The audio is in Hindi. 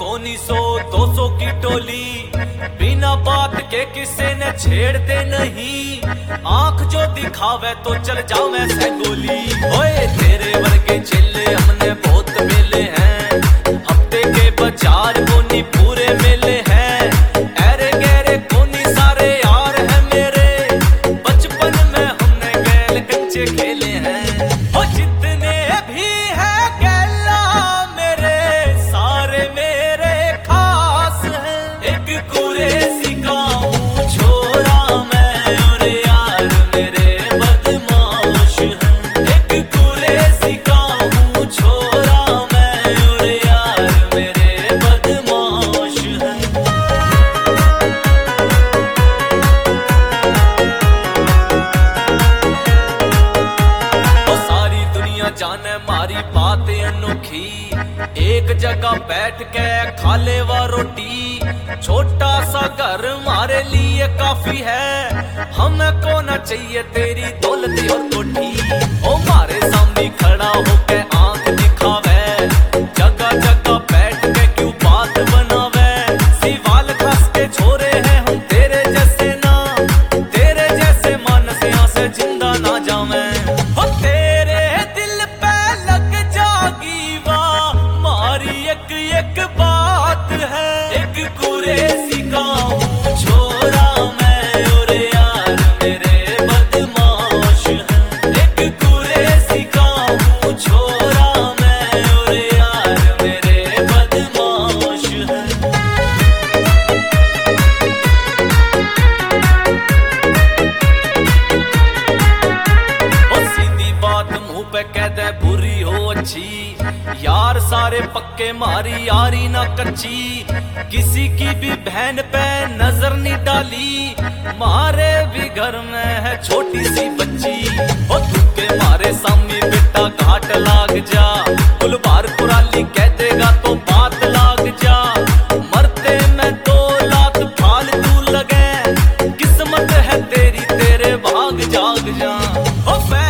कोनी 100-200 की टोली, बिना बात के किसी ने छेड़ते नहीं। आंख जो दिखावे तो चल जावे से गोली। ओए तेरे वर्गे चेले हमने बहुत मिले हैं, हफ्ते के बाजार कोनी पूरे मेले हैं। अरे गहरे कोनी सारे यार है मेरे, बचपन में हमने गैल कच्चे खेले हैं। ओ जितने भी है गैला मेरे, सारे मेरे खास हैं। एक कुरेसी का हूँ छोरा मैं, और यार मेरे बदमाश हैं। एक कुरेसी का हूँ छोरा मैं, और यार मेरे बदमाश हैं। सारी दुनिया जाने मारी बातें अनोखी, एक जगह बैठ के खा ले वो रोटी। छोटा सा घर हमारे लिए काफी है, हमें को ना चाहिए तेरी दौलत और कोठी। ओ मारे सामने खड़ा होके आंख दिखावे, जगह जगह बैठ के क्यों बात बनावे। सिवाल खस के छोरे हैं हम तेरे जैसे ना, तेरे जैसे मानस यहाँ से जिंदा ना जावे। हो तेरे दिल पे लग जागी वाह मारी एक एक बात है। एक कुरेसी का हूँ छोरा मैं, और यार मेरे बदमाश हैं। एक कुरेसी का हूँ छोरा मैं, और यार मेरे बदमाश हैं। सीधी बात मुंह पे कह दे बुरी हो अच्छी, यार सारे पक्के मारी यारी ना कच्ची। किसी की भी बहन पे नजर नहीं डाली, मारे भी घर में है छोटी सी बच्ची। ओ तुके मारे सामने बेटा घाट लाग जा, गुलबार कुराली कह देगा तो बात लाग जा। मरते में 2 लाख फालतू लगे, किस्मत है तेरी तेरे भाग जाग जा। ओ